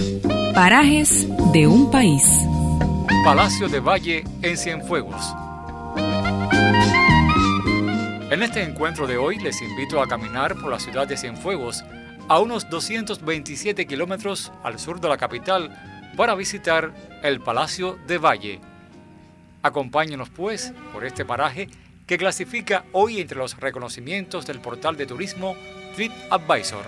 Parajes de un país. Palacio de Valle en Cienfuegos. En este encuentro de hoy les invito a caminar por la ciudad de Cienfuegos, a unos 227 kilómetros al sur de la capital, para visitar el Palacio de Valle. Acompáñenos pues por este paraje que clasifica hoy entre los reconocimientos del portal de turismo TripAdvisor.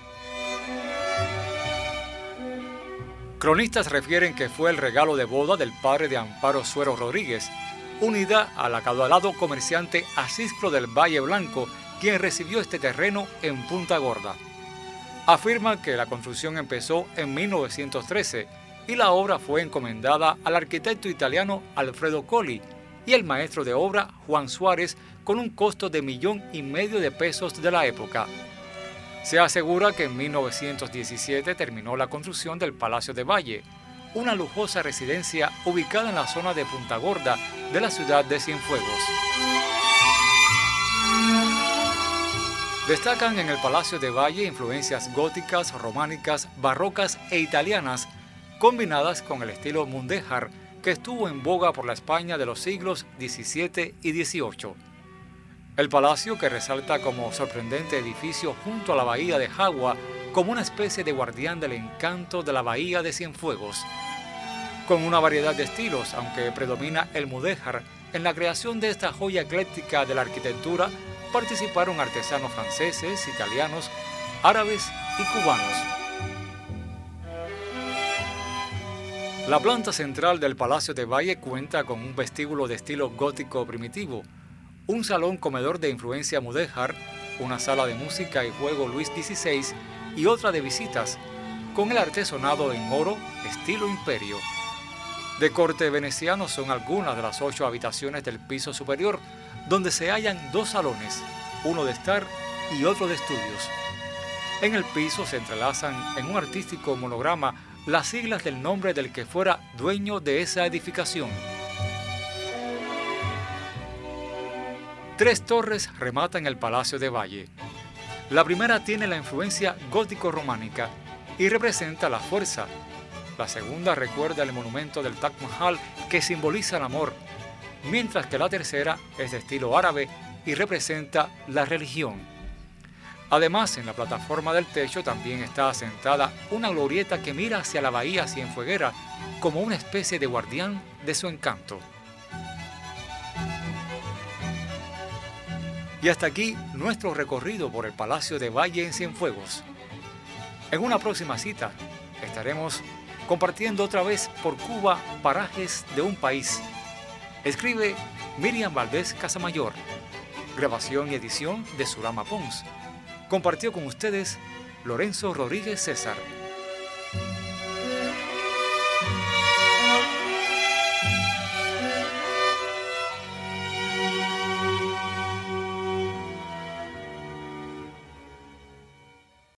Cronistas refieren que fue el regalo de boda del padre de Amparo Suero Rodríguez, unida al acaudalado comerciante Acisclo del Valle Blanco, quien recibió este terreno en Punta Gorda. Afirman que la construcción empezó en 1913 y la obra fue encomendada al arquitecto italiano Alfredo Colli y el maestro de obra Juan Suárez, con un costo de $1,5 millones de pesos de la época. Se asegura que en 1917 terminó la construcción del Palacio de Valle, una lujosa residencia ubicada en la zona de Punta Gorda de la ciudad de Cienfuegos. Destacan en el Palacio de Valle influencias góticas, románicas, barrocas e italianas, combinadas con el estilo mudéjar que estuvo en boga por la España de los siglos XVII y XVIII. El palacio, que resalta como sorprendente edificio junto a la bahía de Jagua, como una especie de guardián del encanto de la bahía de Cienfuegos. Con una variedad de estilos, aunque predomina el mudéjar, en la creación de esta joya ecléctica de la arquitectura participaron artesanos franceses, italianos, árabes y cubanos. La planta central del Palacio de Valle cuenta con un vestíbulo de estilo gótico primitivo, un salón comedor de influencia mudéjar, una sala de música y juego Luis XVI y otra de visitas, con el artesonado en oro estilo imperio. De corte veneciano son algunas de las 8 habitaciones del piso superior, donde se hallan 2 salones, uno de estar y otro de estudios. En el piso se entrelazan en un artístico monograma las siglas del nombre del que fuera dueño de esa edificación. 3 torres rematan el Palacio de Valle. La primera tiene la influencia gótico-románica y representa la fuerza. La segunda recuerda el monumento del Taj Mahal, que simboliza el amor, mientras que la tercera es de estilo árabe y representa la religión. Además, en la plataforma del techo también está asentada una glorieta que mira hacia la bahía cienfueguera como una especie de guardián de su encanto. Y hasta aquí nuestro recorrido por el Palacio de Valle en Cienfuegos. En una próxima cita estaremos compartiendo otra vez por Cuba parajes de un país. Escribe Miriam Valdés Casamayor. Grabación y edición de Surama Pons. Compartió con ustedes Lorenzo Rodríguez César.